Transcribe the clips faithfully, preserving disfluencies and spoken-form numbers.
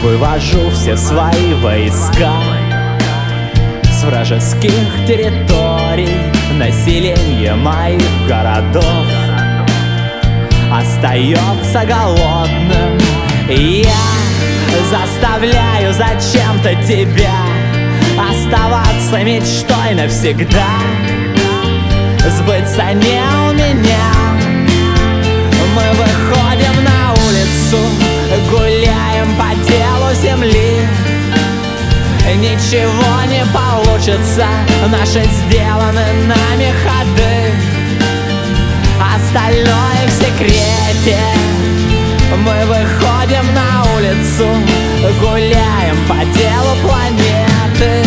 вывожу все свои войска с вражеских территорий. Население моих городов остается голодным. Я заставляю зачем-то тебя оставаться мечтой навсегда. Сбыться не у меня. Мы выходим на улицу, гуляем по телу земли. Ничего не получится, наши сделаны нами ходы. Остальное в секрете. Мы выходим на улицу, гуляем по телу планеты.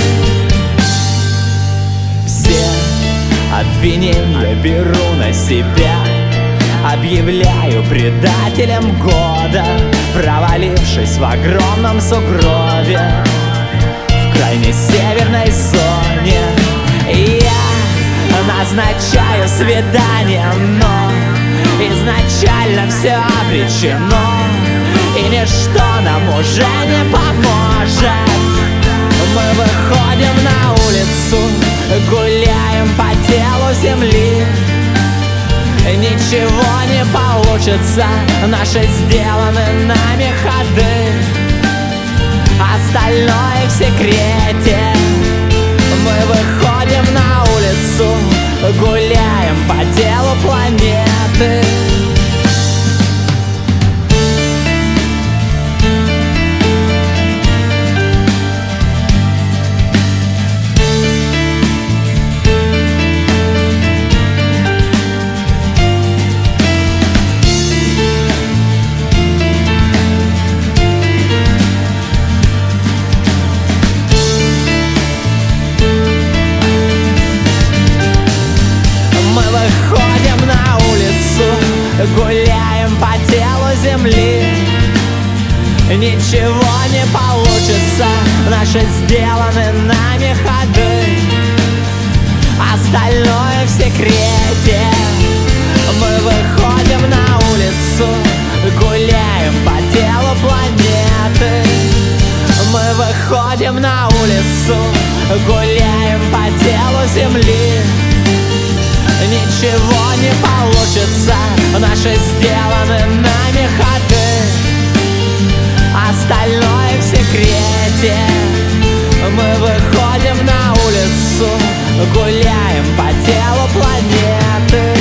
Все обвинения беру на себя, объявляю предателем года, провалившись в огромном сугробе в крайней северной зоне. Я назначаю свидание, но изначально все обречено, и ничто нам уже не поможет. Мы выходим на улицу, гуляем по телу земли. Ничего не получится, наши сделаны нами ходы. Остальное в секрете. Мы выходим на улицу, гуляем по телу планеты. Выходим на улицу, гуляем по телу земли. Ничего не получится, наши сделаны нами ходы. Остальное в секрете. Мы выходим на улицу, гуляем по телу планеты. Мы выходим на улицу, гуляем по телу земли. Ничего не получится, наши сделаны нами ходы. Остальное в секрете. Мы выходим на улицу, гуляем по телу планеты.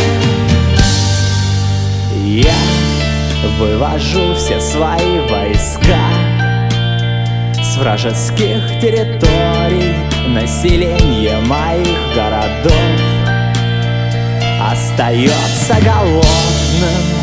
Я вывожу все свои войска с вражеских территорий. Население моих городов остается голодным.